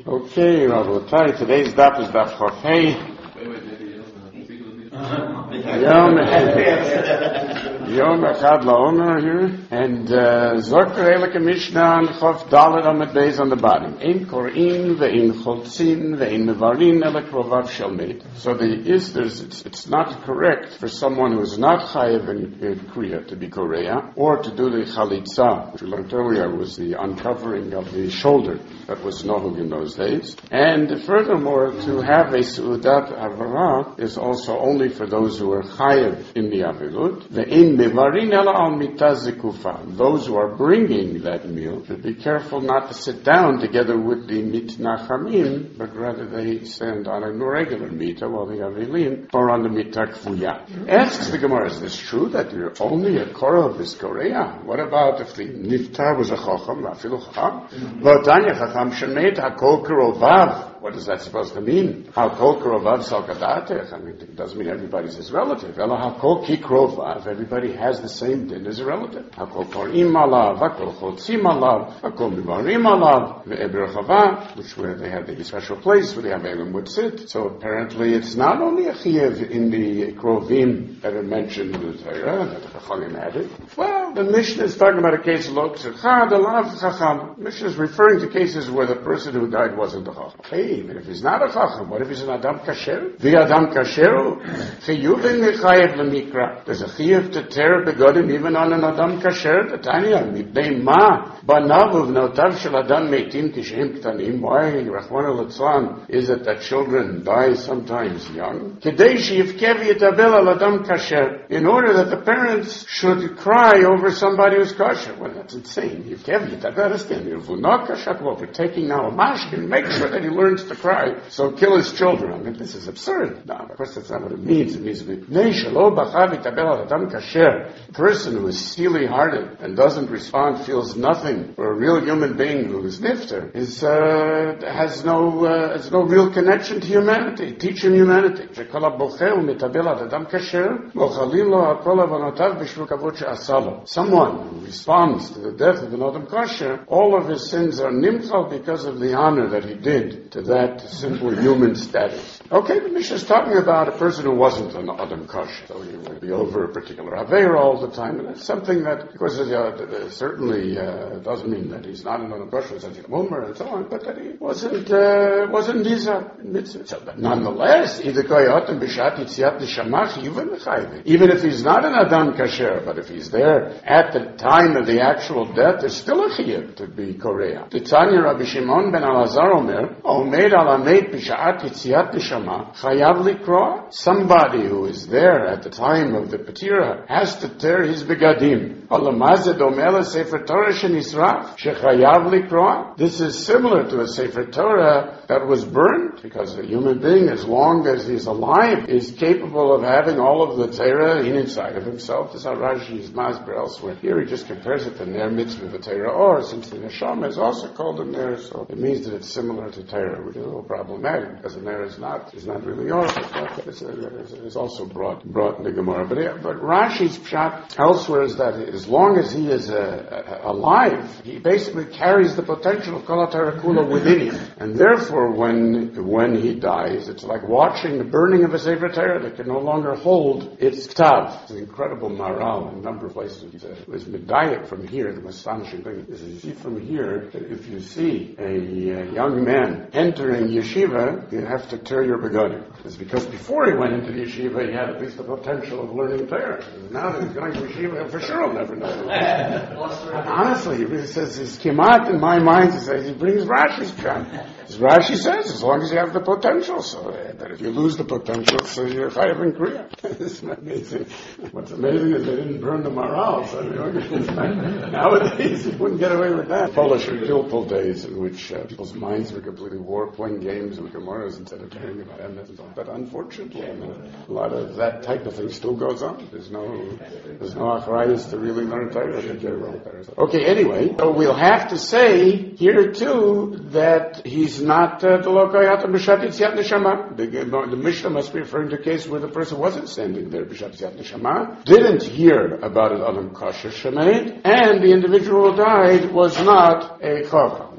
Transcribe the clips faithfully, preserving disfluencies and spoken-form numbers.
Okay, Rabotai, today's daf is daf Chafei. Yom Yom Echad LaOmer here, and Zokter Eleke Mishnah and Chof Dalet Amid Beis on the bottom. Ein Kor'in ve'ein Choltzin ve'ein Mevarin Ele Krovav Shalmeid. So the is there's it's, it's not correct for someone who is not Chayev in, in Kriya to be Korea or to do the Chalitza, which we learned earlier was the uncovering of the shoulder that was nohug in those days. And furthermore, to have a Seudat Avara is also only for those who are Chayev in the Avilut. Ve'ein Mevarin Ele al Mitah Zekufa. Those who are bringing that meal should be careful not to sit down together with the Mitnachamim, but rather they stand on a regular Mitah while the Avilim or on the Mitah Kfuya. Asks the Gemara, is this true that you're only a Korah of this Korea? What about if the Niftar was a Chacham, Afilu Chacham? V'atanya Chacham Shemet HaKol Kerovav. What is that supposed to mean? HaKol Kerovav Salkadatech. I mean, it doesn't mean everybody's his relative. Ela HaKol Ki Krovav. Everybody has the same din as a relative. HaKol Korim Alav, HaKol Chotzim Alav, HaKol Mivarim Alav, Ve'eber Chava, which where they have the special place where the Avelim would sit. So apparently it's not only a Chiev in the Krovim that are mentioned in the Torah, that the Chachamim added. Well, the Mishnah is talking about a case of Lo Tzechad Alav Chacham. Mishnah is referring to cases where the person who died wasn't a Chacham. Hey, but if he's not a Chacham, what if he's an Adam Kasher? The Adam Kasher, Chiyuvin Mechayev Lemikra. There's a Chiyuv to tear begodim even on an Adam Kasher. The Tanya, Mibnei Ma, Banav Uvnotav Shel Adam Meitim Kishem Ktanim. Why, Rachmana Litzlan, is it that children die sometimes young? Kedei Sheyivkev Yitabel Al Adam Kasher. In order that the parents should cry over somebody who's kosher. Well, that's insane. Yivkev Yitabel, understand. Yivunot Kasher, well, we're taking now a mashkin, make sure that he learns to cry, so kill his children. I mean, this is absurd. No, of course, that's not what it means. It means, a person who is steely-hearted and doesn't respond, feels nothing for a real human being who is nifter, is, uh, has no, uh, has no real connection to humanity. Teach him humanity. Someone who responds to the death of an Adam Kasher, all of his sins are nimchal because of the honor that he did to that simple human status. Okay, the Mishnah is talking about a person who wasn't an Adam Kasher, so he would be over a particular Aveira all the time, and that's something that, of course, uh, certainly uh, doesn't mean that he's not an Adam Kasher, as a Momer and so on, but that he wasn't, uh, wasn't Nizar in mitzvah. So, but nonetheless, even if he's not an Adam Kasher, but if he's there at the time of the actual death, there's still a chiyuv to be Korea. Titania Rabbi Shimon ben Elazar Omer, Omer al Amet b'sha'at yitziat neshama, chayav likroa. Somebody who is there at the time of the Patira has to tear his begadim. Alamazed Omer Sefer Torah shenisraf, shechayav likroa. This is similar to a Sefer Torah that was burned, because a human being, as long as he's alive, is capable of having all of the Torah in inside of himself. This is how Rashi is masber elsewhere. Here he just compares it to Ner Mitzvah of the Torah, or since the Neshama is also called a Ner, so it means that it's similar to Torah, which is a little problematic, because the Ner is not, is not really yours, but it's, it's, it's also brought, brought in the Gemara. But, but Rashi's pshat elsewhere is that as long as he is uh, alive, he basically carries the potential of Kol HaTorah Kula within him. And therefore, when, when he dies, it's like watching the burning of a Sefer Torah that can no longer hold its ktav. It's an incredible maral in a number of places. It was medayek from here. The astonishing thing is, you see from here that if you see a, a young man entering yeshiva, you have to tear your begonim. It's because before he went into the yeshiva, he had at least the potential of learning Torah. Now that he's going to yeshiva, for sure he'll never know. Honestly, he really says his kimat in my mind. He says he brings Rashi's pshat. As Rashi says, as long as you have the potential, so uh, that if you lose the potential, so you're chayav in Kriya. Isn't that amazing? What's amazing is they didn't burn the maral. So nowadays, you wouldn't get away with that. Polish or Gilpul days in which uh, people's minds were completely warped, playing games with Gemaras instead of caring about M S and so on. But unfortunately, I mean, a lot of that type of thing still goes on. There's no, there's no achrayus to really learn Torah. Okay, anyway, so we'll have to say here too that he's not uh, the lokayat b'shat yitziat neshama. The Mishnah must be referring to a case where the person wasn't standing there b'shat yitziat neshama, didn't hear about an adam kasher shemeid, and the individual who died was not a chacham.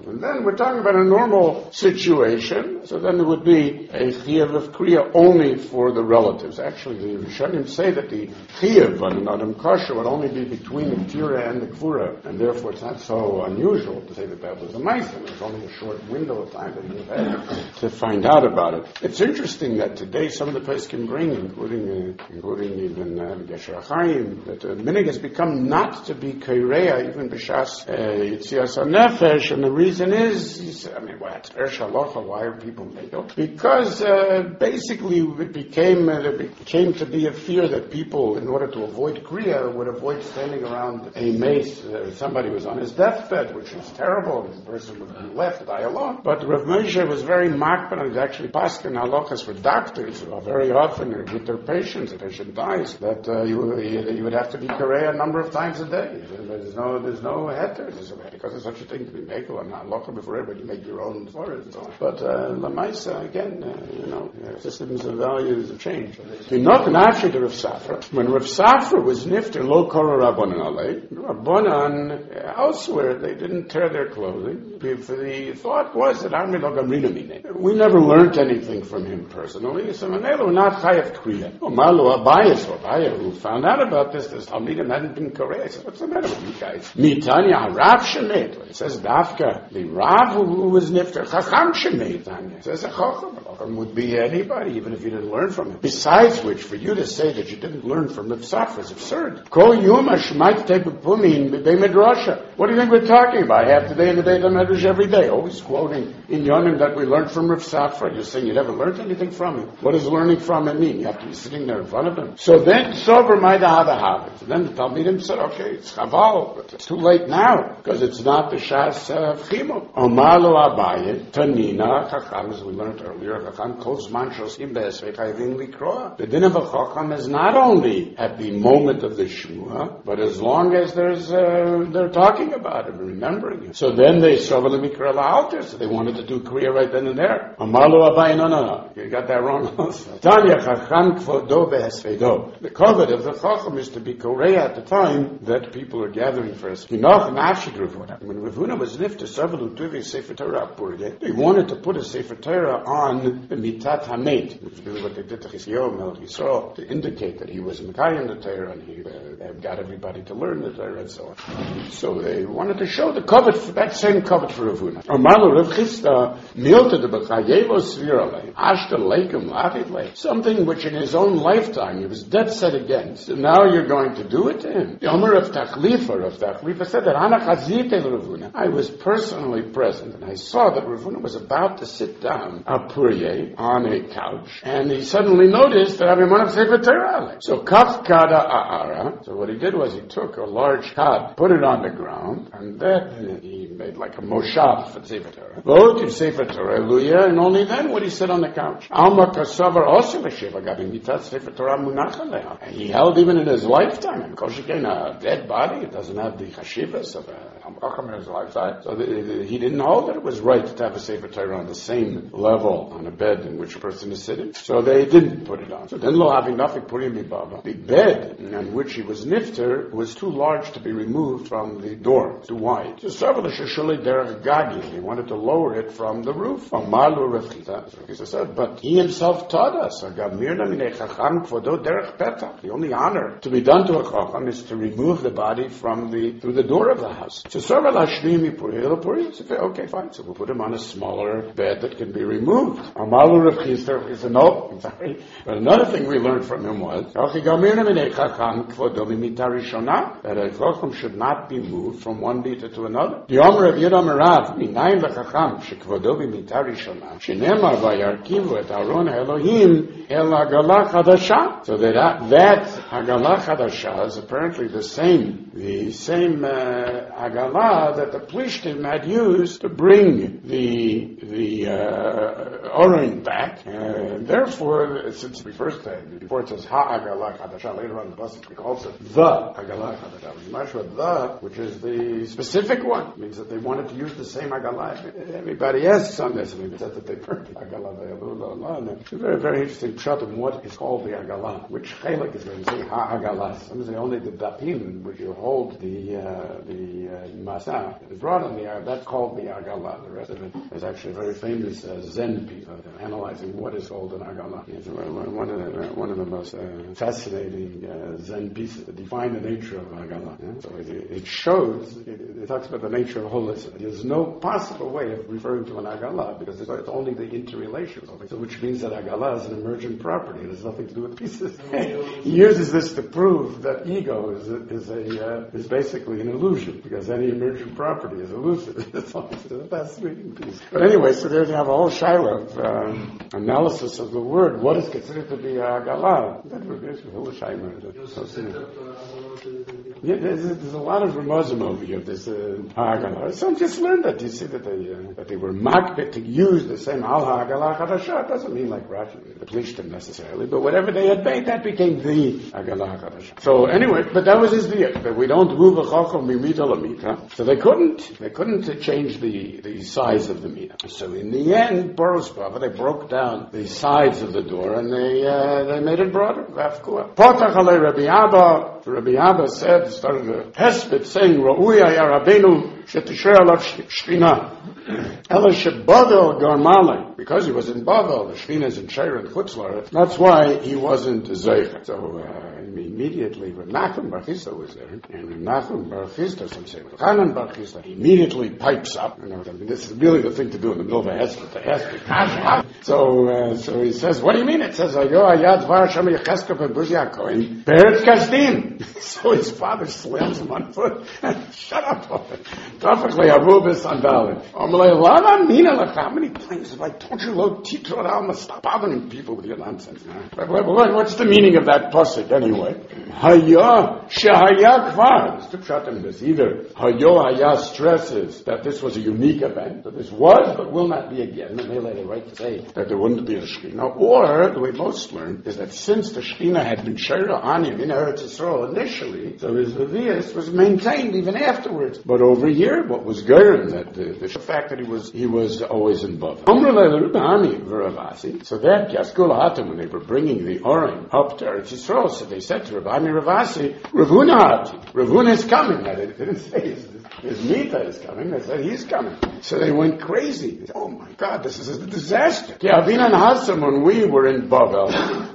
And then we're talking about a normal situation, so then there would be a chiyuv of kriya only for the relatives. Actually, the Rishonim say that the chiyuv on an adam kosher would only be between the kira and the kvura, and therefore it's not so unusual to say that that was a ma'aseh. There's only a short window of time that you had to find out about it. It's interesting that today some of the places can bring, including uh, including even uh, Gesher Chaim, that the minhag has become not to be kaireya even b'shas uh, yitzias hanefesh, and the reason is, I mean, what? Why are people making it? Because uh, basically it became uh, it came to be a fear that people, in order to avoid kriya, would avoid standing around a mace. Uh, somebody was on his deathbed, which is terrible. This person would be left die alone. But Rav Moshe was very makban, and actually paskin halachas for doctors who are very often with their patients. The patient dies, that uh, you, you would have to be kareya a number of times a day. There's no there's no heter because there's such a thing to be mekel. I'm not halacha before everybody. You make your own forest and so on. But uh, lamaisa again, uh, you know, uh, systems of values have changed. Not after the Rav Safra. When Rav Safra was nifter, lo kora rabbanan alei. Rabbanan uh, elsewhere they didn't tear their clothing. The thought was that Amri lo gamrina mine. We never learned anything from him personally. So Manelu not chayav kriya. Omalu Abaye, so Abaye, who found out about this, this Talmidim hadn't been correct. What's the matter with you guys? Mitanya Rav Shemet. It says Dafka, the Rav who was nifter, Chacham Shemet. It says a Chacham. Chacham would be anybody, even if you didn't learn from him. Besides which, for you to say that you didn't learn from the Safra is absurd. Kol Yuma Shmait Tepupumin B'Bei Midrasha. What do you think we're talking about? Half the day in the day of the Medrash every day, always quoting in Yonim that we learned from Rav Safra. You're saying you never learned anything from him. What does learning from him mean? You have to be sitting there in front of him. So then, Sober might have a habit. So then the Talmidim said, okay, it's chaval, but it's too late now, because it's not the Shas Chimo. Omalo Abaye, Tanina, Chacham, as we learned earlier, Chacham, Kol Zman Shosim Be'esvei Chayvim Likroa. The din of a Chacham is not only at the moment of the Shmua, but as long as there's, uh, they're talking about it, remembering it. So then they Sober Lemikra La'alter, so they wanted to do Kriya right then and there. Omalo Abaye, no, no, no, you got that wrong also. Tanya Chacham Kvodo Be'esvedo. The covet of the Chacham is to be Korea at the time that people are gathering for us. When Rav Huna was nifter, Savelu Tuvi Sefer Torah Purge, they wanted to put a Sefer Torah on the Mitat Hamet, which is really what they did to Chizkiyahu Melech Yisrael, to indicate that he was Mekayim the Torah and he uh, got everybody to learn the Torah and so on. So they wanted to show the covet, for that same covet for Rav Huna. Amalu Rav Chisda Milta de B'Chayevo Svirale, Ashta Leikum Lavid Leik, something which in his own lifetime he was dead set against. So now you're going to do it to him. The Omer of Tachlifa, of Tachlifa said that Hana Chazite Rav Huna. I was personally present and I saw that Rav Huna was about to sit down a Purye on a couch and he suddenly noticed that Abimanav Sefer Torah. So Kaf Kada A'ara. So what he did was he took a large cod, put it on the ground, and then he made like a moshav for Sefer Torah. Vote Sefer Torah, Luya, and only then would he sit on the couch. Alma Kasavar also Sheva Gabin Mitat Sefer Torah Munachaleha. He held even in his lifetime. Because again, a dead body, it doesn't have the chashivas of a Hamacham in his lifetime. So the, the, he didn't hold that it was right to have a Sefer Torah on the same level on a bed in which a person is sitting. So they didn't put it on. So then lo having nothing Purim Baba. The bed on which he was nifter was too large to be removed from the door, too wide. So he wanted to lower it from the roof. He said, but he himself taught us. The only honor to be done to a chacham is to remove the body from the through the door of the house. Okay, fine. So we'll put him on a smaller bed that can be removed. He said, no, I'm sorry. But another thing we learned from him was that a chacham should not be moved from one meter to another. The Omer of Yidam Rav, Minayin lechacham, shekvodo b'mita rishona, shenemar vayarkivu et Aron Elohim el Hagalah Chadasha. So that that Hagalah Chadasha is apparently the same, the same uh, Hagalah that the Plishtim had used to bring the the uh, Oren back. Uh, therefore, since it refers to it, before it says Ha Hagalah Chadasha, later on the Pasuk calls it the Hagalah Chadasha. The, which is the specific one, means that they wanted to use the same Agalah. Everybody asks on this, and they said that they burned the Agalah. It's a very, very interesting pshat of what is called the Agalah, which chelik is going to say Ha-Agalah. Some say only the dapim, which you hold the uh, the uh, masa, is brought on the Agalah. That's called the Agalah. The rest of it is actually a very famous uh, Zen piece of analyzing what is called an Agalah. It's one of the, one of the most uh, fascinating uh, Zen pieces that define the nature of Agalah. Yeah? So it, it shows, it, it talks about the nature of holism. There's no possible way of referring to an Agalah because it's, it's only the interrelation, so which means that Agalah is an emergent property. It has nothing to do with pieces. He uses this to prove that ego is a, is a uh, is basically an illusion because any emergent property is elusive. It's a fascinating piece. But anyway, so there you have a whole shiloh of um, analysis of the word. What is considered to be Agalah? That would be a whole shiloh. Yeah, there's, there's a lot of remozim over here. There's uh, Agalah. Some just learned that. You see that they uh, that they were makbet to use the same Al Agalah Chadashah. It doesn't mean like Rashi, the Plishtim necessarily, but whatever they had made, that became the Agalah Chadashah. So anyway, but that was his deal. That we don't move a chacham mimita lamita. So they couldn't, they couldn't change the, the size of the mita. So in the end, Boros Bava, they broke down the sides of the door and they uh, they made it broader. Potach alei Rabbi Abba. Rabbi Abba said, started a hesped saying, Ra'uya ya Rabbeinu shetisher alav shchina. Ela shebavel garmalei. Because he was in Bavel, the Shechina is in Sheir and Chutzlar. That's why he wasn't Zeicha. So uh, immediately, Rav Nachum Bar Chisda was there, and Rav Nachum Bar Chisda, some say Rav Chanan Bar Chisda, immediately pipes up. You know, I mean, this is really the thing to do in the middle of a hesped, the hesped. So, uh, so he says, what do you mean? It says, Ayo ayad var shem yecheska bebuzi hakoin be'eretz kasdim. So his father slams him on foot. Shut up, Tafachli arubis andalin. Amalei lava mina lecha. How many times have I told you, lo titro alma, stop bothering people with your nonsense? Huh? What's the meaning of that pasuk anyway? Haya shehaya kvar. Two pshatim this. Either Hayo Haya stresses that this was a unique event, that this was but will not be again, and they let it right to say that there wouldn't be a Shekhinah. Or the way most learn is that since the Shekhinah had been Sheira on him in Eretz Yisrael initially, so his Levius was maintained even afterwards. But over here, what was Gerin, that the, the fact that he was he was always in Bavel. So that Yaskul Hatam, when they were bringing the Orim up to Eretz Yisrael, so they said to Rabbi Ravasi, Ravuna Hati, Ravuna is coming. They didn't say his, his Mita is coming, they said he's coming. So they went crazy. They said, oh my God, this is a disaster. When we were in Bavel,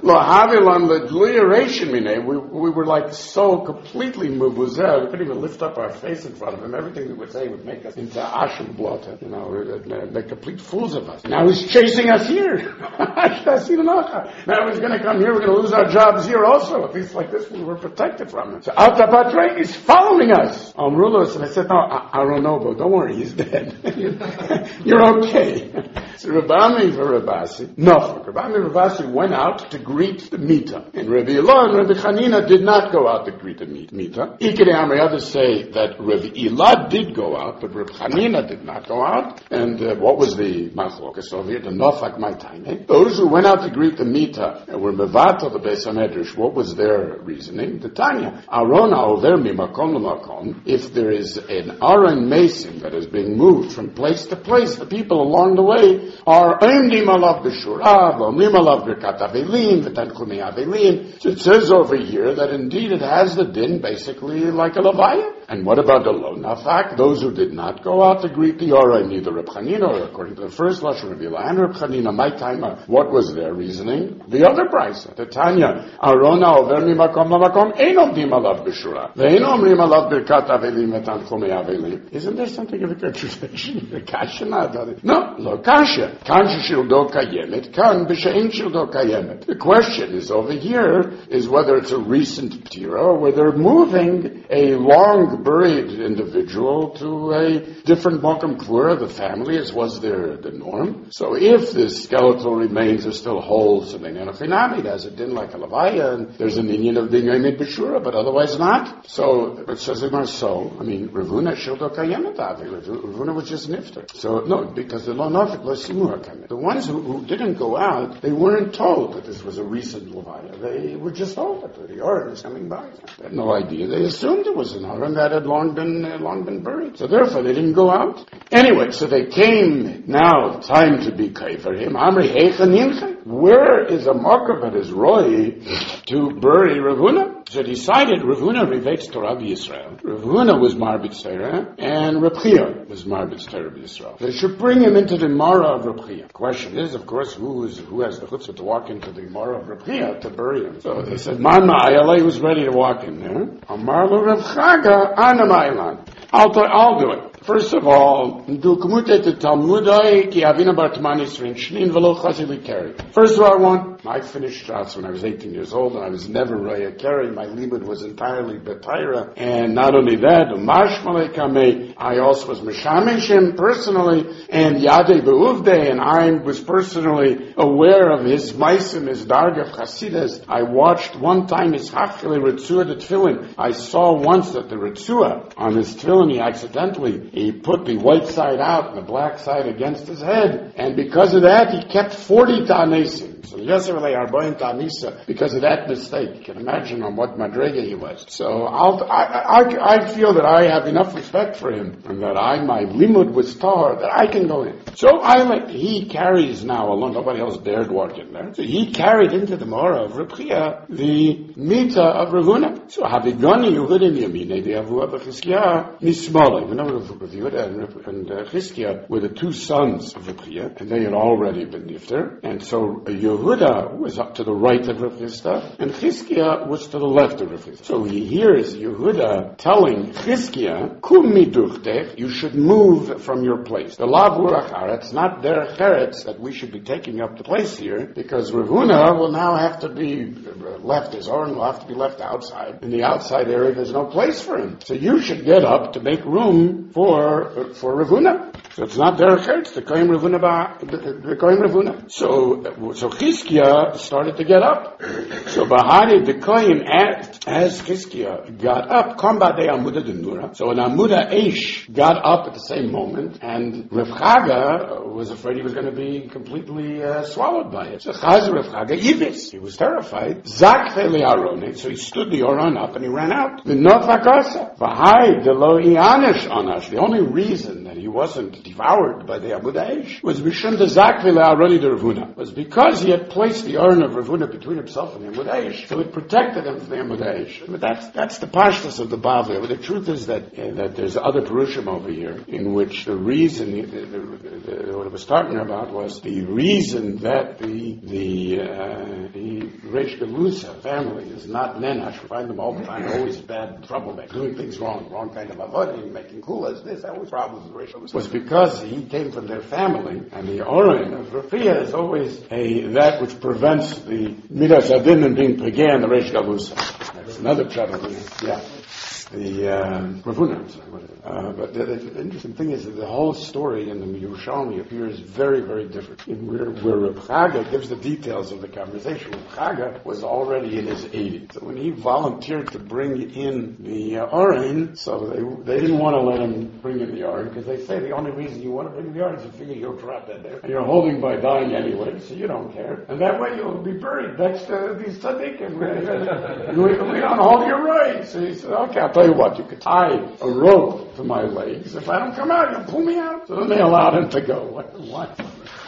we, we were like so completely mubuzer, we couldn't even lift up our face in front of him. Everything we would say would make us into ashim blota, you know, make complete fools of us. Now he's chasing us here. Now he's going to come here, we're going to lose our jobs here also. At least like this, we were protected from him. So Alta Patre is following us. Amrulos, and I said, no, Aronobo, don't worry, he's dead. You're okay. So Rabbi Rabasi, no, Rabbi Rabasi went out to greet the Mita. And Rabbi Ilah and Rabbi Chanina did not go out to greet the Mita. Ikere Amri, others say that Rabbi Ilah did go out, but Rabbi Chanina did not go out. And uh, what was the machlokas over here? The Nofak Maitane. Those who went out to greet the Mita and were Mevato the Beis HaMedrash, what was their reasoning? The Tanya, Arona over mimakom l'makom. If there is an Aron Mason that is being moved from place to place, the people along the way are Omdim alav b'shura, v'omdim alav b'kat avelim, v'tanchumei avelim. So it says over here that indeed it has the din basically like a levaya. And what about the lo nafak? Those who did not go out to greet the Ora, neither Reb Chanina, or according to the first lashon Reb Ilah and Reb Chanina, my timer. What was their reasoning? The other brisa, the Tanya, Arona over mimakom l'makom, ein omdim alav b'shura, ve'ein omdim alav b'kat avelim, v'tanchumei avelim. Isn't there something of a contradiction? The kasha not no, lo kasha. Kasha shildo kayemet, kan b'she'en shildo kayemet. The question is over here is whether it's a recent ptira or whether they're moving a long buried individual to a different Mokum Kvura, the family, as was their the norm. So if the skeletal remains are still whole, so they nenochinami, as it didn't like a levaya, and there's an Indian of being a b'shura, but otherwise not. So it says in our so, I mean, Ravuna shildo kayemet avi. Ravuna was just nifter. So no, because the lo nafik lo Simua come in. The ones who, who didn't go out, they weren't told that this was a recent Levaya. They were just told that the Aron was coming by. They had no idea. They assumed it was an Aron that had long been, uh, long been buried. So therefore they didn't go out. Anyway, so they came, now time to be kai for him. Amri Heicha Nimcha. Where is a marker that is Roy to bury Rav Huna? So decided Rav Huna relates to Rabbi Yisrael. Rav Huna was Marbitz Torah, and Rav Chia was Marbitz Torah Yisrael. They should bring him into the Mara of Rav Chia. The question is, of course, who is who has the chutzpah to walk into the Mara of Rav Chia to bury him? So they said, Mama Ayalei was ready to walk in there. Amar lo Rav Chaga Ana Mailan. I'll do, I'll do it. First of all, First of all, I want, I finished Shas when I was eighteen years old, and I was never Raya Keri. My limud was entirely Betaira. And not only that, I also was Meshameshim personally, and Yadei Be'uvdei, and I was personally aware of his Maisim, his Darga of Chassidas. I watched one time his Hafkele Ritzua the Tefillin. I saw once that the Ritzua on his Tefillin, he accidentally, he put the white side out and the black side against his head, and because of that, he kept forty Ta'anesim. So Yosef Arbaim Ta'anisa, because of that mistake. You can imagine on what Madrega he was. So I'll, I, I, I feel that I have enough respect for him, and that I, my limud was tar, that I can go in. So I let, he carries now alone, nobody else dared walk in there. So he carried into the Mora of Rav Chia the Mita of Rav Huna. So Havigoni Yehudim Yamine, the Avua B'Chizkiah, Nismolei. We know Rav Yehuda and uh, Chizkiah were the two sons of Rav Chia, and they had already been nifter. And so Yehuda was up to the right of Rav Chisda, and Chizkiah was to the left of Rav Chisda. So he hears Yehuda telling Chizkiah, Kum miduchtech, you should move from your place. The lav urach aretz, not their cheretz, that we should be taking up the place here, because Rav Huna will now have to be left, his own will have to be left outside. In the outside area, there's no place for him. So you should get up to make room for, for Rav Huna. So it's not their cheretz, the kohen Rav Huna, the kohen Rav Huna. So, so Chizkiah started to get up. So Bahari, the kohen, as Chizkiah got up, Kambade Amuda Denura. So an Amuda Eish got up at the same moment, and Rav Chaga was afraid he was going to be completely uh, swallowed by it. So Chaz Rav Chaga Ibis, he was terrified. Zakhe Le'arone, so he stood the Oron up and he ran out. The Nofakasa, Bahai Delo Ianish Anash. The only reason that he wasn't devoured by the Amuda Eish was Mishum the Zakhe Le'arone de Rav Huna, was because he had placed the Oron of Rav Huna between himself and the Amuda Eish, so it protected him from the Amuda Eish. But that's that's the pashtus of the Bavli. But the truth is that uh, that there's other Perushim over here in which the reason the, the, the, the, what I was talking about was the reason that the the uh, the Reish Galusa family is not Nenash. We find them all the time always bad troublemaker, doing things wrong, wrong kind of avodah, making kulas. This that was problems with Reish Galusa was because he came from their family, and the Oren of Rafia is always a that which prevents the Midas Adin and being pagan, the Reish Galusa. That's another trouble. Yeah. The uh, Rav Huna. Uh, but the, the interesting thing is that the whole story in the Yerushalmi appears very, very different. In where, where Rav Chaga gives the details of the conversation. Rav Chaga was already in his eighties. So when he volunteered to bring in the uh, Oren, so they they didn't want to let him bring in the Oren, because they say the only reason you want to bring in the Oren is you figure you'll drop that there. And you're holding by dying anyway, so you don't care. And that way you'll be buried next to these tzaddikim. we, we don't hold your rights. So he said, okay, I'll tell you what, you could tie a rope to my legs. If I don't come out, you'll pull me out. So then they allowed him to go. What? what?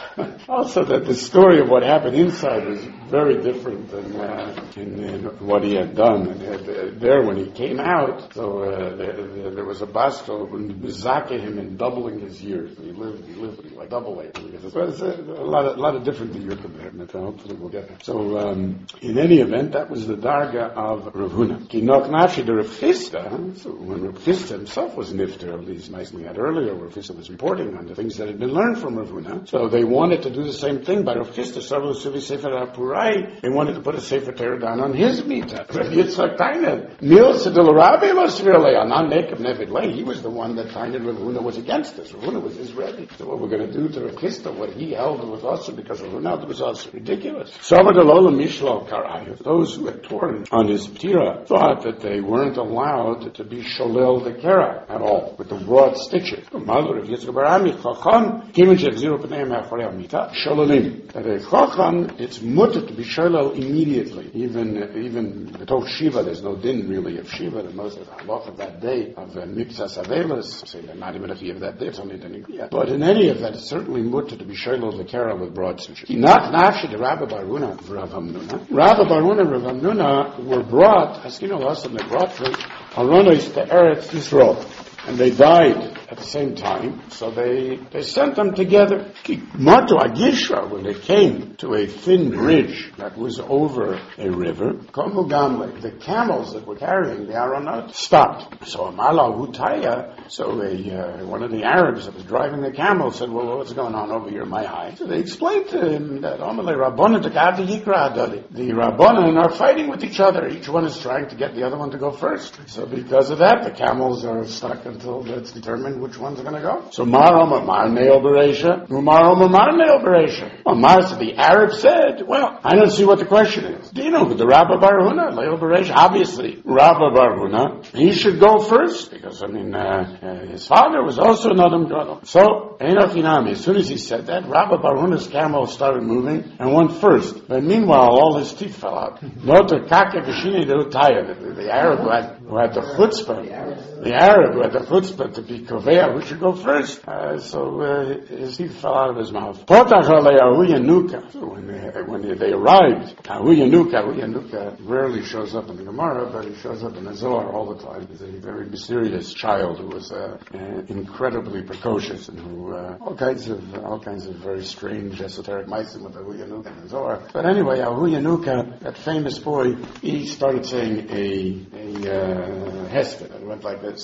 Also, that the story of what happened inside was very different than, uh, in, in what he had done. And uh, there, when he came out, so uh, there, there was a basto who was zaking him and doubling his years. He lived, he lived like double age. So it's a, a lot of, a lot of different diyukim there. And hopefully we'll get there. So, um, in any event, that was the darga of Rav Huna. Ki nok nafshi the Rav Chisda. So when Rav Chisda himself was nifter of these mice we had earlier, Rav Chisda was reporting on the things that had been learned from Rav Huna. So they wanted to do the same thing by Rav Chisda. Sarvu Suvi Sefer HaPura. why they wanted to put a Sefer Torah down on his Mita. Yitzchak Tained. Mil Sedil Rabbi was really a non-Nekeb Nevid Lei. He was the one that Tained Rav Huna was against this. Rav Huna was his Rebbe. So what we're going to do to Rav Chisda, what he held was also because Rav Huna held was also ridiculous. Those who had torn on his Ptira thought that they weren't allowed to be Sholel the Kera at all, with the broad stitches. Mother of Yitzchak Barami, Chacham, Kimin Shechziru P'nei Ma'acharei Amita, Shololim. That a Chacham, it's mutter to be Sholel immediately. Even, even the Tov Shiva, there's no din really of Shiva, the most of the halach of that day, of the Mipsas Avelis, say they're not even a of that day, it's only din. But in any event, it's certainly mutter to be Sholel the Kera with broad stitches. Not nafshi the Rabbi Baruna, Rav Hamnuna. Rabbi Baruna and Rav Hamnuna were brought, as you know, last time they brought the Aronos to Eretz Yisrael. And they died at the same time, so they they sent them together. Marto Agishra, when they came to a thin bridge that was over a river, Komu Gamle, the camels that were carrying the Aronot stopped. So Amala Hutaya, so a, uh, one of the Arabs that was driving the camels said, well, what's going on over here, my high? So they explained to him that Amalei Rabbana Takadi Yikra Adadi. The Rabbanan are fighting with each other. Each one is trying to get the other one to go first. So because of that, the camels are stuck until it's determined which ones are going to go. So Mar Omar Mar Neil Beresha, Umar Omar Mar Neil Beresha. Omar, so the Arab said, well, I don't see what the question is. Do you know who the Rabbi Barhuna, Neil Beresha? Obviously, Rabbi Barhuna, he should go first, because, I mean, uh, uh, his father was also an Adam Gadol. So, Einachinami, as soon as he said that, Rabbi Barhuna's camel started moving and went first. But meanwhile, all his teeth fell out. Notar Kake Vishini Deutaya, the Arab who had, who had the chutzpah, the Arab who had the chutzpah to be Kovea, who should go first. Uh, so uh, his teeth fell out of his mouth. Potach alei Ahu Yanuka. So when they, when they arrived, Ahu Yanuka, Ahu Yanuka rarely shows up in the Gemara, but he shows up in the Zohar all the time. He's a very mysterious child who was uh, uh, incredibly precocious and who uh, all kinds of all kinds of very strange esoteric meisim with Ahu Yanuka and the Zohar. But anyway, Ahu Yanuka, that famous boy, he started saying a a uh, hesped that went like this.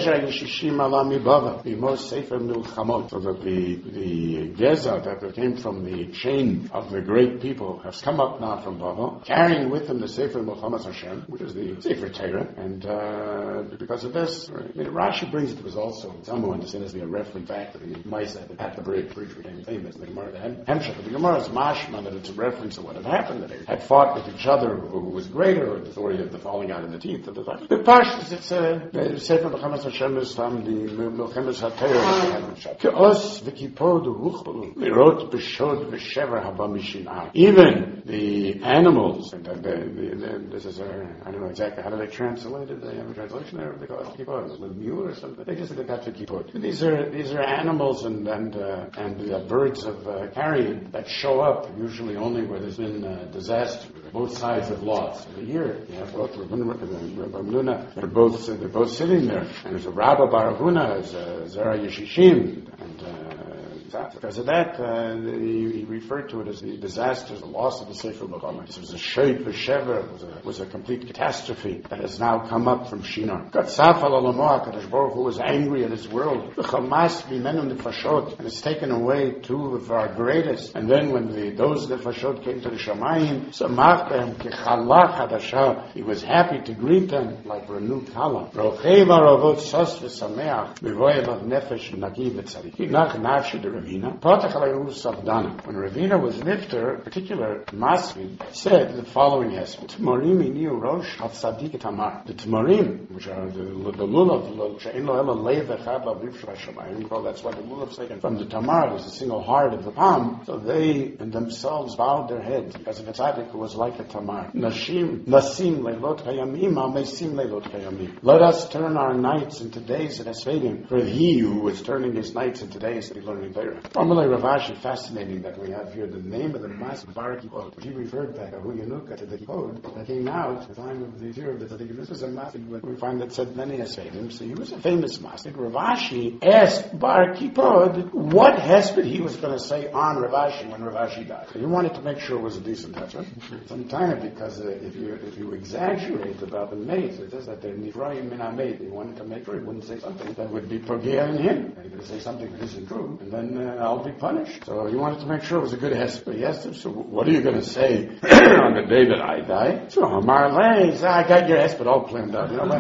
So that the the Geza that came from the chain of the great people has come up now from Bavel, carrying with them the Sefer Muhammad Hashem, which is the Sefer Torah, and uh, because of this, I mean, Rashi brings it was also someone understand as a reference back to the Maisa at the bridge, bridge became famous. The Gemara, the Hemshech of the Gemara is mashma that it's a reference to what had happened, that they had fought with each other, who was greater, or the story of the falling out of the teeth of the time. The Pashtus, it's uh, the Sefer Muhammad Hashem is from the Muhammad HaTorah. Even the animals, and the, the, the, this is a, I don't know exactly how do they translate it. They have a translation there. They call it kippur, a mule or something. They just say that's a kippur. These are these are animals and and uh, and uh, birds of uh, carrion that show up usually only where there's been uh, disaster. Both sides have lost. Every year you have both Rabbi Hamnuna. They're both they're both sitting there, and there's a Rabbi Barhuna, there's a Zera Yeshishim, and. Uh, Because of that, uh, he, he referred to it as the disaster, the loss of the Sefer Muhammad. This was a Sheit B'Shever, was a was a complete catastrophe that has now come up from Shinar. Katzaf al-Alamoah, Kadosh Baruch Hu was angry at his world. The Chamas b'menu nefashot, and it's taken away two of our greatest. And then when the those nefashot came to the Shamayim, Samach behem kechala chadasha, he was happy to greet them like renewed chala. Rochei v'aravot sos v'sameach, b'voy elav nefesh nagi v'tzadik. Nach nafshi the Ravina. When Ravina was nifter, a particular Masri said the following hesed. Tmorim iniu rosh of Sadiq Tamar. The Tmorim, which are the, the lulav, she'en lo ela leiv echad laviv shel hashamayim. That's why the lulav taken from the Tamar was the single heart of the palm. So they in themselves bowed their heads because of a tzaddik who was like a Tamar. Nashim, nasim leilot hayamim, amesim leilot hayamim. Let us turn our nights into days at Esvedim. For he who was turning his nights into days that he learning Torah. Amalei Ravashi, fascinating that we have here the name of the Mas Bar Kippur. He referred back Ahu Yanuka to the code that came out at the time of the year of the Tzaddik. This was a Masik, but we find that said many Esvedim. So he was a famous Masik. Ravashi asked Bar Kippur what hesped he was going to say on Ravashi when Ravashi died. So he wanted to make sure it was a decent hesped. Sometimes because uh, if you if you exaggerate about the mates, it says that they're Nifrayim min HaMeit. He wanted to make sure he wouldn't say something that would be pogea in him. And he would say something that isn't true, and then uh, I'll be punished. So he wanted to make sure it was a good hesped. He asked him, so what are you going to say on the day that I die? So Amar Le, so I got your hesped all planned out. You know,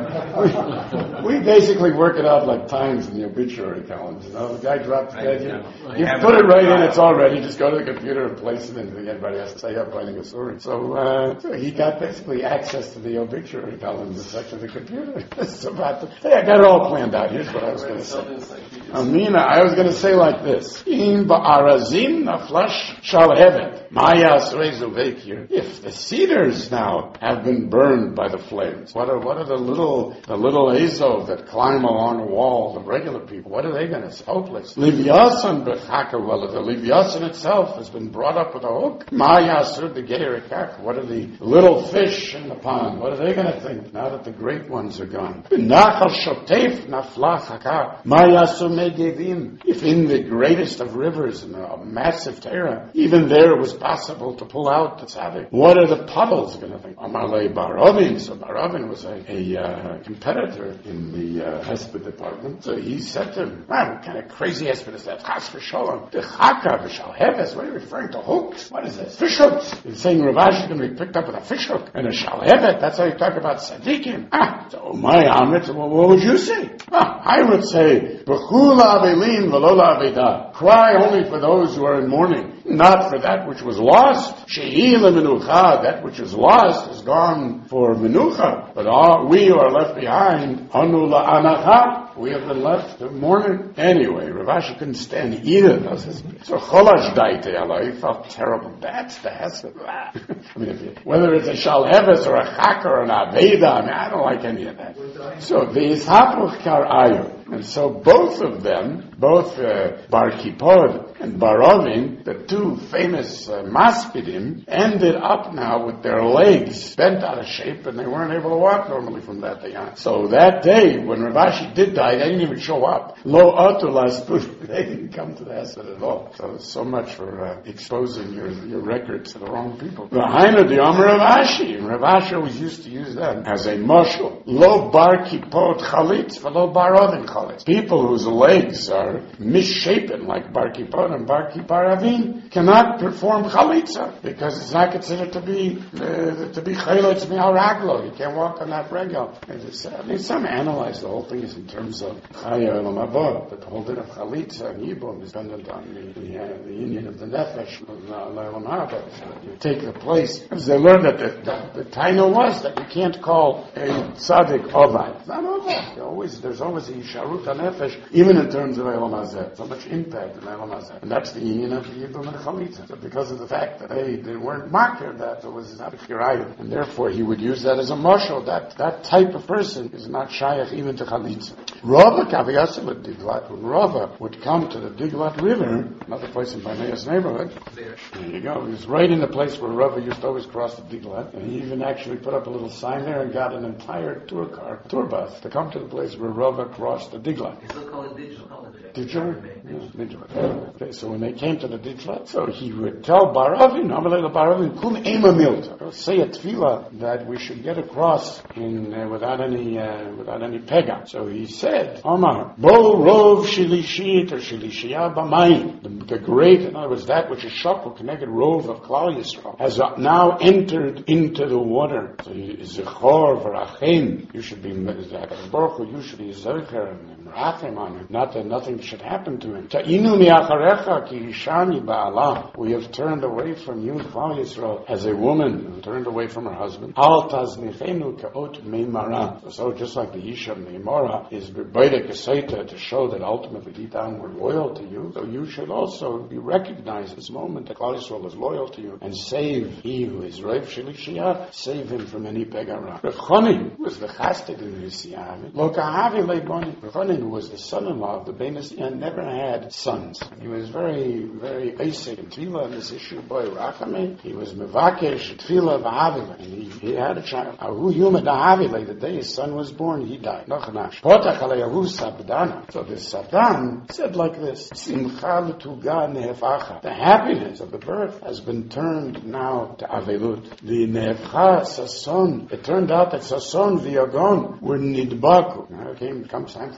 like, we, we basically work it out like times in the obituary columns. You know, the guy dropped dead. You, you put it right in, it's all ready. Just go to the computer and place it in. Everybody has to say, I'm writing a story. So, uh, so he got basically access to the obituary column, the section of the computer. It's about the, hey, I got it all planned out. Here's what I was going to say. Amina, I was going to say like this. In ba'arazim naflash shall heaven. Maya here. If the cedars now have been burned by the flames, what are what are the little the little Azov that climb along the wall, the regular people? What are they going to say? Hopeless. Livyasan b'chakawala. The Livyasan itself has been brought up with a hook. Maya sur the geirikak. What are the little fish in the pond? What are they going to think now that the great ones are gone? Nachal shotef nafla chaka. Maya sur megevim. If in the greatest of rivers, in a massive terror, even there it was possible to pull out the tzaddik, what are the puddles going to think? Amalei Barovin. So Barovin was a, a uh, competitor in the uh, hesped department. So he said to him, wow, what kind of crazy hesped is that? Chas v'sholom. The chaka v'shal heves. What are you referring to? Hooks? What is this? Fish hooks. He's saying Rav Ashi is going to be picked up with a fish hook. And a shal hevet. That's how you talk about tzaddikim. Ah, so my Amrit, well, what would you say? Ah, I would say, B'chula avelin v'lola aveda. Cry only for those who are in mourning, not for that which was lost. She'ila menucha, that which is lost is gone for menucha. But all, we who are left behind, anu la'anacha, we have been left to mourn. Anyway, Rav Ashi couldn't stand either of those. So cholash daite Allah, he felt terrible. That's the hesed. I mean, if you, whether it's a shalheves or a chak or an aveda, I mean, I don't like any of that. So the ishapuch kar ayu. And so both of them, both uh, Bar Kippur and Barovin, the two famous uh, maspidim, ended up now with their legs bent out of shape, and they weren't able to walk normally from that day on. So that day, when Rav Ashi did die, they didn't even show up. Lo atulas, they didn't come to the hesed at all. So so much for uh, exposing your, your records to the wrong people. V'hainu the Omer Rav Ashi, and Rav Ashi always used to use that as a mashal. Lo Bar Kippur chalitz, v'lo Barovin chalitz. People whose legs are misshapen, like Bar Kippur and Bar Kipparavin, cannot perform chalitza because it's not considered to be uh, to be chalitz mi'araglo. You can't walk on that regular. I mean, some analyze the whole thing is in terms of chaya elam haba, but the whole thing of chalitza and yibum is dependent on the the, uh, the union of the nefesh elam haba. You take the place, as they learned that the, the, the taina was that you can't call a tzaddik ovad. It's not ovad. Always, there's always a yisharut nefesh, even in terms of elam hazeh. So much impact in elam hazeh, and that's the union of the yibum and chalitza. So because of the fact that they, they weren't makir, that it was not a kirayim, and therefore he would use that as a mashal. That that type of person is not shayach even to chalitza. Rava kaviyasel at Diglat. When Rava would come to the Diglat River, another place in Barnea's neighborhood, there you go. He was right in the place where Rava used to always cross the Diglat, and he even actually put up a little sign there and got an entire tour car, tour bus, to come to the place where Rava crossed the Diglat. They still call it digital. Digital? Yes, digital. Okay, so when they came to the Diglat, so he would tell Baravin, Amalei Baravin, Kum Ema Milta, say a tefillah that we should get across in uh, without any uh, without any pega. So he said, Omar, Bo Rov Shilishit or Shilishiyah B'mayim, the, the great, in other words, that which is Shakul connected Rov of Klal Yisrael, has now entered into the water. So Zechor V'Rachem, you should be Baruch Hu, you should be Zecher and Rachem on him, not that nothing should happen to him. Ta'inu mi'acharecha ki hishani ba'ala. We have turned away from you, Klal Yisrael, as a woman who turned away from her husband. Al taznichenu ka'ot meimara. So just like the Isha meimara is b'beida keseita to show that ultimately deep down we're loyal to you, so you should also be recognized this moment that Klal Yisrael is loyal to you and save he who is Reiv Shilishiyah, save him from any pegara. Rav Chonin was the chassid in the Siyah. Lo kahavi leiboni. Rav Chonin, who was the son-in-law of the Bein Hasiyah, never had sons. He was very, very basic in tefillah on this issue. Boy, Rachame, he was mevakesh tefillah v'havile, and he, he had a child. Ahu yuma dahavile, the day his son was born, he died. Nochanash. Potach aleyahu sabdana. So this sabdan said like this: Simcha l'tuga nehefacha. The happiness of the birth has been turned now to avelut. The nehefcha sason. It turned out that sason v'yagon were nidbaku. Now it came, comes time for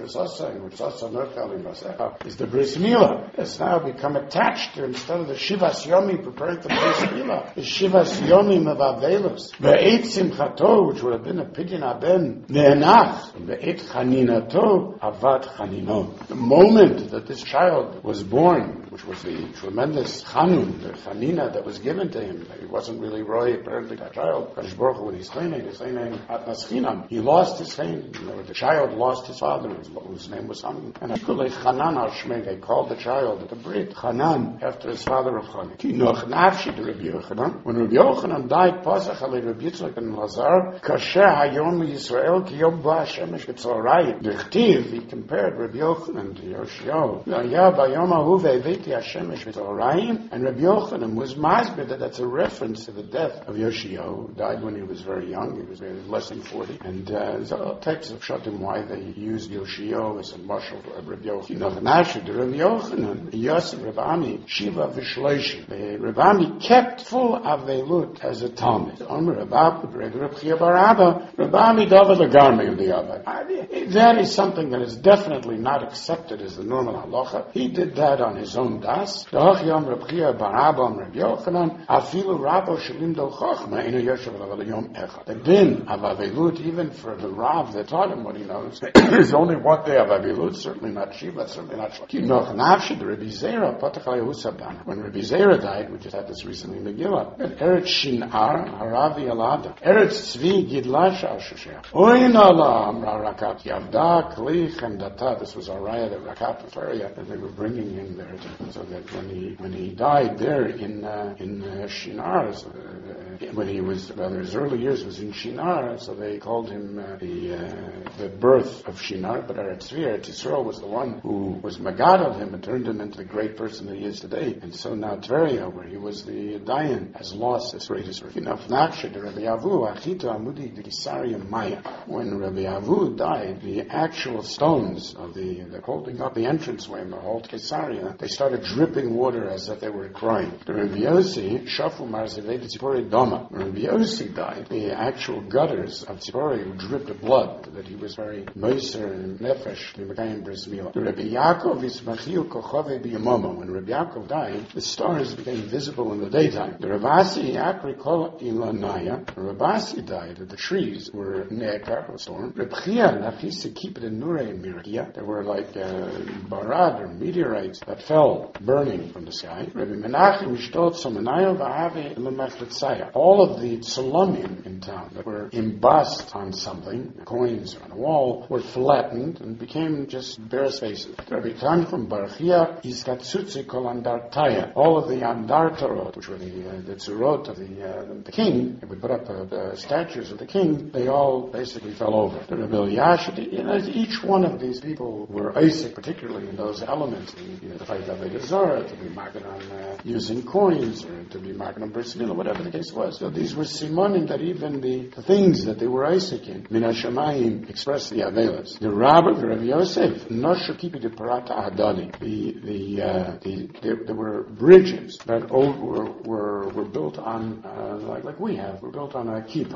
Trisasa, which Sasa Nerchalim Vasecha, is the Bris Milah. It's now become attached to, instead of the Shivas Yomi preparing the Bris Milah, the Shivas Yomi of Avelus. Ve'et Simchato, which would have been a pidyon aben, Ne'enach. Ve'et Chaninato, Avad Chanino. The moment that this child was born, which was the tremendous Chanun, the Chanina that was given to him, he wasn't really roy, apparently, that child. Kadosh Baruch Hu, when he's training, his name Atnas Chinam. He lost his fame. You know, the child lost his father, whose name was Hanan. And Chanan al Shmei, they called the child the Brit Chanan, after his father of Chanan. Ki noch nafshi to Rabbi Yochanan. When Rabbi Yochanan died, Pasach alei Rabbi Yitzchak ben Lazar, kasher hayom Yisrael ki yom ba Hashemesh b'tzorayim. D'chtiv, he compared Rabbi Yochanan to Yoshio. V'aya bayom ahu ve'eveti Hashemesh b'tzorayim. And Rabbi Yochanan was masbid that that's a reference to the death of Yoshio, who died when he was very young. He was less than forty. And uh, there's all types of shatim why they used Yoshio as a marshal for Rabbi Yochanan. Noch nafshi to Rabbi Yochanan, Yosef Rabami, Shiva v'shloishim. Rabami kept full avelut as a Talmud. Omer Rabab, Rabbi Chia bar Abba, Rabami David Lagarmi of the Abba. That is something that is definitely not accepted as the normal halacha. He did that on his own das. Da'ach yom Rabbi Chia bar Abba and Rabbi Yochanan, afilu Rabbo shalim do chochma inu yoshev alav yom echad. The din of avelut, even for the Rav that taught him what he knows, is only one day of avelut, certainly not Shiva, certainly not Shlomo. Ki noch nafshi, the Rabbi Zera, patach al when Rabbi Zera died, we just had this recently in Megillah, that Eretz Shinar, Haravi Alada, Eretz Tzvi Gidlash al Shosher. Oin Allah, Amra Rakat, Yavda, Klich, and Data. This was a raya that Rakat area that they were bringing in there, to, so that when he when he died there in uh, in uh, Shinar, so, uh, when he was, well, his early years was in Shinar, so they called him uh, the uh, the birth of Shinar, but Eretz Tzvi, Eretz Yisrael was the one who was Magad of him and turned him into the great person that he is today. And so now Tveria, where he was the Dayan, has lost its greatest work. Enough Naksha, the Rabbi Avu, Achito Amudi, the Kisari Maya. When Rabbi Avu died, the actual stones of the, the holding up the entranceway in the whole Kisaria, they started dripping water as if they were crying. The Rabbi Yossi, Shafu Marzeved Tzipori Doma. When Rabbi Yossi died, the actual gutters of Tzipori dripped blood, that he was very Meiser and Nefesh, the Mekayim Bris Milah. The Rabbi Yaakov is Machil Kochove B'Yamoma. When Rabbi Yaakov died, the stars became visible in the daytime. The Ravasi Akri Kol Ilanaya. The Ravasi died, the trees were Nekar, a storm. Reb Chia Nachis keep it in Nurei Mirakia. There were like uh, barad or meteorites that fell burning from the sky. Rabbi Menachem Ishtot Somanaya V'Ave Lemachletzaya. All of the Solomim in town that were embossed on something, coins on a wall, were flattened and became just bare spaces. Rabbi Tan from Barchia Iskatsutzi Kol Andartaya. All of the Andartarot, which were the, uh, the tzurot of the, uh, the king, if we put up uh, the statues of the king, they all basically fell over. The Rabbi Yashid, you know, each one of these people were Isaac, particularly in those elements, you know, to fight Avodah Zarah, to be marked on uh, using coins, or to be marked on Bris Milah, whatever the case was. So these were simonim that even the, the things that they were Isaac in, Min HaShamayim, expressed the Avelas. The Rabbi, the Rabbi Yosef, Noshu Kipi de Parata Adadi, the, the, uh, the, there, there were bridges that old, were, were, were built on, uh, like, like we have, were built on a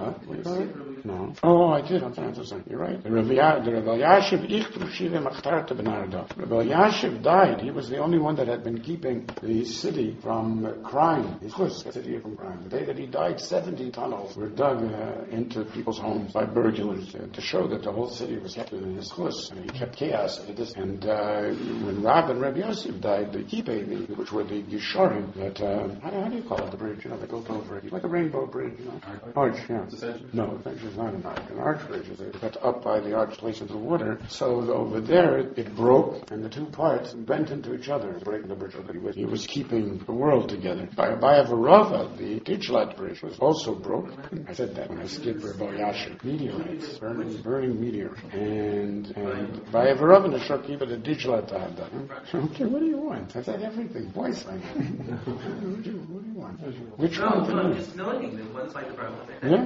kippah. No. Oh, I did, I'm trying to say, you're right. The Rabbi Yashiv, Ichtu Shiva Machtarta Benarda. Rabbi Yashiv died, he was the only one that had been keeping the city from crime, his chus, the city from crime. The day that he died, seventy tunnels were dug uh, into people's homes by burglars uh, to show that the whole city was kept in his chus, and he kept chaos at this. And uh, when Rab and Rabbi Yosef died, the kippah, which were the Gishorim, that, uh, how, how do you call it, the bridge, you know, they built over it, like a rainbow bridge, you know? Arch, yeah. No, it's not an arch. An arch bridge is cut up by the arch place into the water. So over there, it, it broke, and the two parts bent into each other, breaking the bridge. He was, he was keeping the world together. By by Avarava, the Dijlat bridge was also broke. I said that when I skipped Rabbi Yashiv. Meteorites, burning, burning meteor. And and by Avarava, the Shokiba, the Dijlat had that. Okay, what do you want? I said everything. Voice like that. What do you want? Which no, one? No, just knowing that one's like the problem.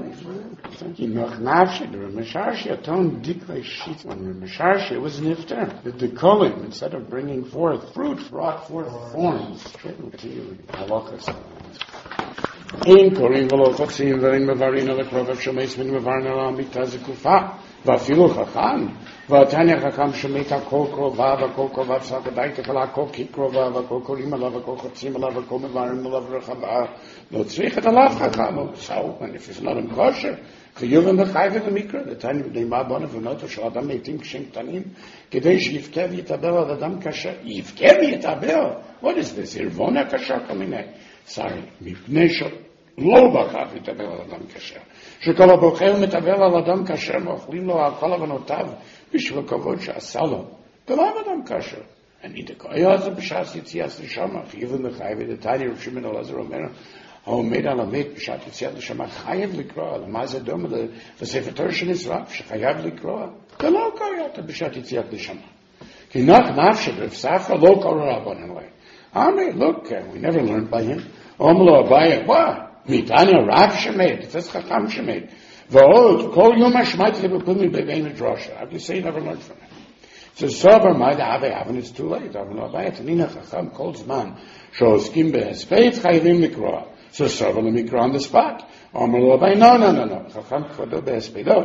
Yeah. Thank you. Noch nafshi, the Ramesharshi atoned diklei shit. When Ramesharshi was nifter, the dekolim, instead of bringing forth fruit, brought forth thorns. Ein korim v'lo chotzim v'ein mevarin al akrovav shomeis min mevarin al amitah zekufa v'afilu chacham והתניא חכם שמת הכל קרובה והכל קרובה סגדאי תכל הכל כי קרובה והכל קוראים עליו והכל חוצים עליו והכל מבארים עליו רחבה לא צריך את עליו חכם so and if it's not in kosher חיובים וחייבים למקרא התניא נאמר בו נבונותו של אדם מתים כשהם קטנים כדי שיבכה ויתאבל על אדם קשה יבכה ויתאבל what is this ערבון הקשה כל מיני sorry מפני של לא בכה ויתאבל על אדם קשה שכל הבוחר מתאבל על אדם קשה ואוכלים לו על כל הבנותיו בשביל כבוד שעשה לו. זה לא אדם קשר. אני דקויה זה בשעת יציאת לשמה. חייבים לחייב את התניא רב שמעון אלעזר אומר, העומד על המת בשעת יציאת לשמה חייב לקרוא. למה זה דומה לספר תורה שנשרף שחייב לקרוא? זה לא קראת בשעת יציאת לשמה. כי נח נפשי רב ספרא לא קרא רבנן לי. אמר, look, we never learned by him. אומר לו אביי, what? מתניא רב שמת, זה חכם שמת. ועוד, כל יום השמעתי לבפומי בבין מדרשה. How do you say you never learned from him? So סובר מה דאבי אבן, it's too late. אבל לא הבעיה, תנין החכם כל זמן שעוסקים בהספד חייבים לקרוא. So סובר למקרוא on the spot. אומר לו הבעיה, no, no, no, no. חכם כבודו בהספדות.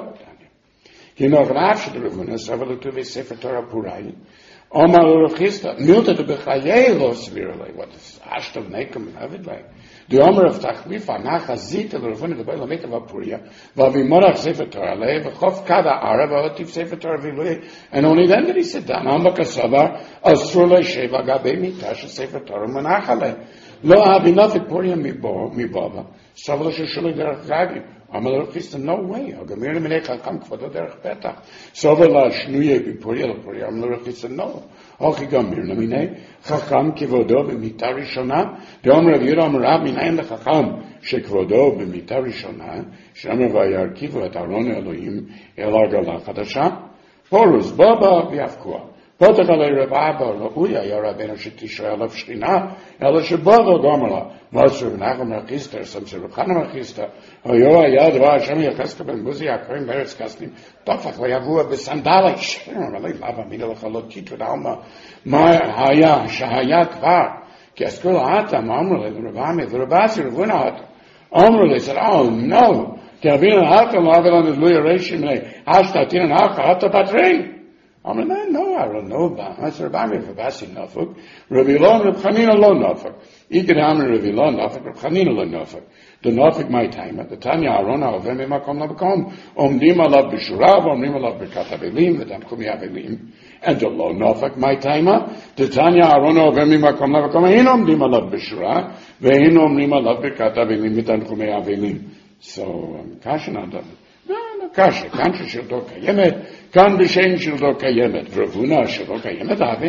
כי נורנף שדרבונה סובר לטובי ספר תורה פוראי. אומר לו רכיסטה, מילתא דבחיי לא סביר עלי. What is אשתו נקם ועבד לי? Die Omer of Tachlifa, nach Azita, the Ravuna, the Baila Meta Vapuria, Vavimorach Sefer Torah, Le, Vachov Kada Ara, Vahotiv Sefer Torah Vilui, and only then did he sit down, Amba Kasavar, Asur Le Sheva, Gabe Mitash, Sefer Torah, Manachale, Lo Abinafik Puria Mibaba, Savla Shishuli Derech Gagi, Amal Rechista, no way, Agamir Menech Hakam Kvado Derech Petach, Savla Shnuye Bipuria, Puria, Amal Rechista, no. Ochi Gamir Namine, Chacham Kivodo b'mita rishona, De'om Rav Yehuda Amar Rab minayin lechacham shekvodo b'mita rishona, she'amar vayarkivu et Aron Elohim el Argala Chadasha, Porus Baba v'Yavkua. Potach alei Rav Abba Ra'uya ya Rabbeinu shetisha elav shchina, ela shebava Gomerla, Maser v'Nachum Rachista, Samser Rechana Rachista, Hayo haya dvar Hashem yachaska ben Buzi HaKohen Beretz Kasdim, Tofach v'Yavua b'Sandalai, Shem alei Lava Mida Lechalot Kitru D'Alma, Ma haya shahaya kvar, ki askol ha'atam, Amrle, v'Ravami, v'Ravasi, v'Ravuna Amrle said, oh no, ki avina ha'atam, Avilan is Luya Reshim, Hashta Tinan Hacha, Hata Patrei, I'm like, no, I don't know about it. I said, Rabbi Vavasi Nafuk, Rabbi Lon, Rabbi Chanina Lo Nafuk. Iked Amr Rabbi Lon Nafuk, Rabbi Chanina Lo Nafuk. The Nafuk my time, at the Tanya Arona, Ovemi Makom Nabakom, Omdim Alav B'Shurav, Omdim Alav B'Kat Avelim, V'dam Kumi Avelim. And the Lo Nafuk my time, the Tanya Arona, Ovemi Makom Nabakom, Ein Omdim Alav B'Shurav, V'ein Omdim Alav B'Kat Avelim, V'dam Kumi Avelim. So, um, Kashan Adam. קשה, כאן ששלטו קיימת, כאן בשם שלטו קיימת, ורבונה שלטו קיימת, אבל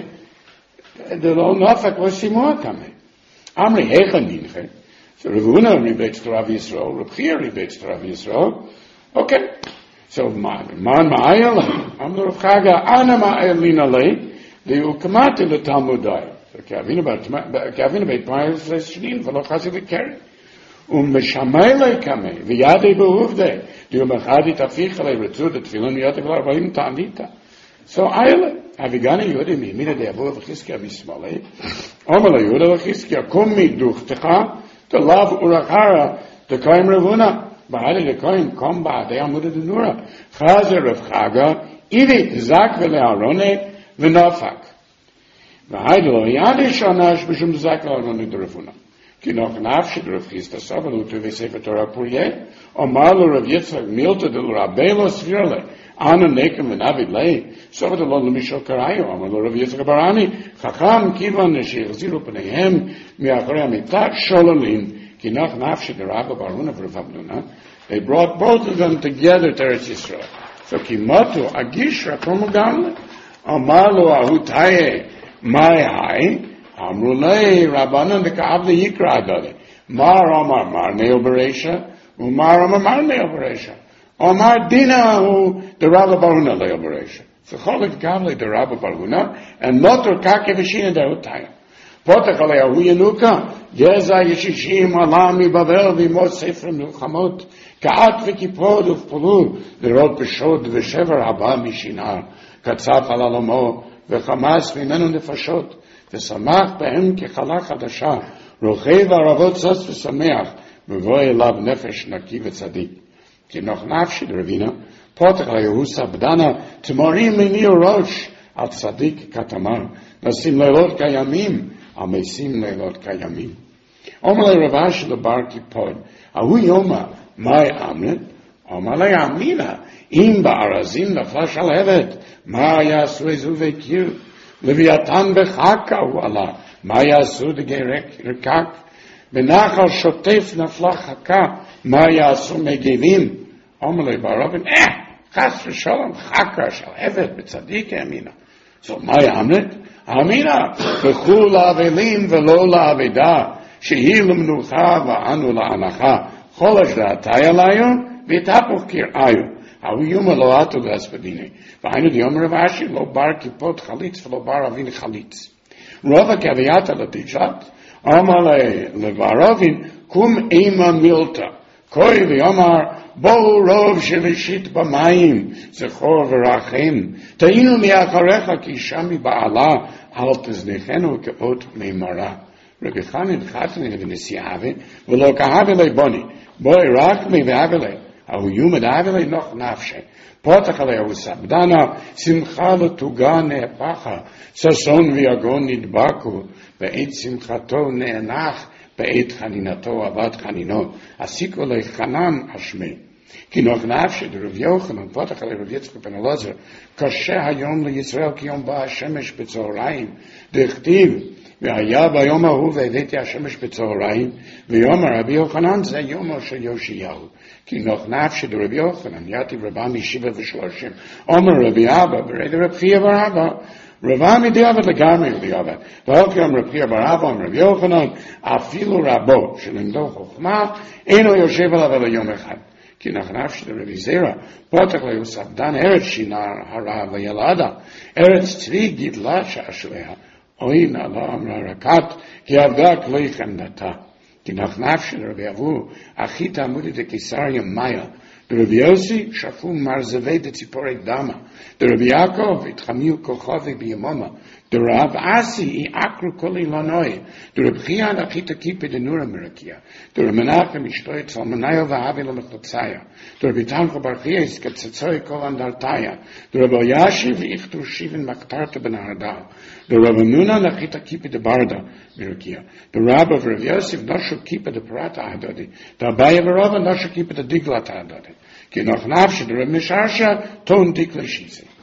זה לא נופק, לא שימוע כמה. אמרי, היכן מנחה? רבונה מבית תורה וישראל, רב חייא מבית תורה וישראל, אוקיי. So, man מעיין להם, אמרו רב חגה, אנא מעיין לין עלי, דהיו כמעתי לתלמודי. כאבינו בית פרייס לשנין, ולא חסי לקרן. ומשמעי כמה, וידי בעובדי, דיו מחדי תפיך עלי רצו דתפילון מיוטי ולארבעים תעניתה. So איילה, אביגני יהודי מימינה דיאבו וחזקיה משמאלי, אומר ליהודה וחזקיה, קום מדוכתך, תלב ורחרה, תקיים רבונה, בעלי לקיים, קום בעדי עמוד דנורה, חזר רב חגה, אידי תזק ולארוני ונופק. והיידה לא ידי שנה שבשום תזק לארוני דרבונה. כי noch nafshid Rav Chisda Saba Lutu v'Sefer Torah Purye, Omar lo Rav Yitzchak Milta del Rabbeinu Svirle, Ana Nekem v'Navid Lei, Saba del Lolo Mishal Karayo, Omar lo Rav Yitzchak Barani, Chacham Kivan Neshirziru Pneihem, Mi'achrei Amitat Shololin, ki noch nafshid Rabba Baruna v'Rav Abduna, they brought both of them together to Eretz Yisrael. So Kimotu Agish Rakom Gamle, Omar lo Ahutaye, Mai Hai, Amrulei Rabbanan the Kaab the Yikra Adale. Mar Omar Mar Neo Beresha, Umar Omar Mar Neo Beresha. Omar Dina who the Rabba Baruna Leo Beresha. So Cholik Gavle the Rabba Baruna, and Notor Kake Vishina the Utaya. Potakale Ahu Yanuka, Yeza Yeshishim Alami Babel Vimot Sefer Milchamot, Kaat Vikipod of Pulu, the Rod Peshod, the Shever Abba Mishinar, Katzaf Alalomo, the Hamas Vinenu Nefashot. ושמח בהם כחלה חדשה, רוכב ערבות סוס ושמח, מבוא אליו נפש נקי וצדיק. כי נוח נפשי דרבינה, פותח ליהוסה בדנה, תמורים למי ראש, על צדיק כתמר, נשים לילות קיימים, על משים לילות קיימים. אומר לרב אשי לבר קיפוד, ההוא יומא, מאי אמרת? אומר לי אמינה, אם בארזים נפלה שלהבת, מה יעשו איזו וקיר? לוויתן בחכה הוא עלה, מה יעשו דגי רקק? בנחל שוטף נפלה חכה, מה יעשו מגיבים? אומר לי ברובן, אה, חס ושלום, חכה שלהבת בצדיק אמינה. So my amrit, amina, bechul la'avelim velo la'aveda, shehi l'mnucha va'anu la'anacha, cholash la'ataya layon, v'tapuch kir'ayu. Hahu yuma lo atu l'aspadine. V'hainu d'yom Rav Ashi, lo bar kipot chalitz, v'lo bar avin chalitz. Rova kaviyata l'tijat, amale levarovin, kum ema milta. Koi v'yomar, בואו רוב שלישית במים, זכור ורחם, תהינו מאחריך כי שם מבעלה, אל תזניחנו כאות מימרה. רבי חנין חתני ונסיעבי, ולא כאבי לי בוני, בואי רק מי ואבי לי, ההוא יומד אבי לי נוח נפשי, פותח עלי הוא סבדנה, שמחה לתוגה נהפכה, ששון ויגון נדבקו, ועת שמחתו נאנח, בעת חנינתו עבד חנינו, הסיקו לחנם השמי. כי נוח נפשי דרב יוחנן, פותח עלי רב יצחק בן אלעזר, קשה היום לישראל כי יום בא השמש בצהריים, דכתיב, והיה ביום ההוא והבאתי השמש בצהריים, ויום רבי יוחנן זה יומו של יאשיהו. כי נוח נפשי דרב יוחנן, יתיב רבה משבע ושלושים, אומר רבי אבא, ברד רב חייא בר אבא, רבה מדיעבד לגמרי מדיעבד. ואוכל עם רב חייא בר אבא, עם רבי יוחנן, אפילו רבו שלמדו חוכמה, אינו יושב עליו על יום אחד. כי נוח נפשי דרבי זרע, פותח לו סבדן, ארץ שינה הרע וילדה, ארץ צבי גידלה שעשועיה, אוי נעלה אמרה רקת, כי עבדה כלי חמדתה. כי נוח נפשי דרבי אבו, אחי תעמודי דקיסריה מאיה, דרבי יוסי שפו מרזבי דציפורי דמה, דרבי יעקב התחמיו כוכבי בימומה, דרב אסי יעקרו כל אילונוי, דרב חיין אחי תקיפי דנורה מרקיה, דרב מנחם אשתוי צלמניו ואהבי למחלציה, דרב תנחו ברכיה הסקצצוי כל אנדרתיה, דרב אלישיב יכתו שיבין מקטרת בנהרדה, דרב אמנונה אחי תקיפי דברדה מרקיה, דרב ורב יוסף נושו קיפה דפרטה הדודי, דרביה ורבא נושו קיפה דדיגלת הדודי, כי נוח נפשי דרב משרשה תון דיקלה שיזי.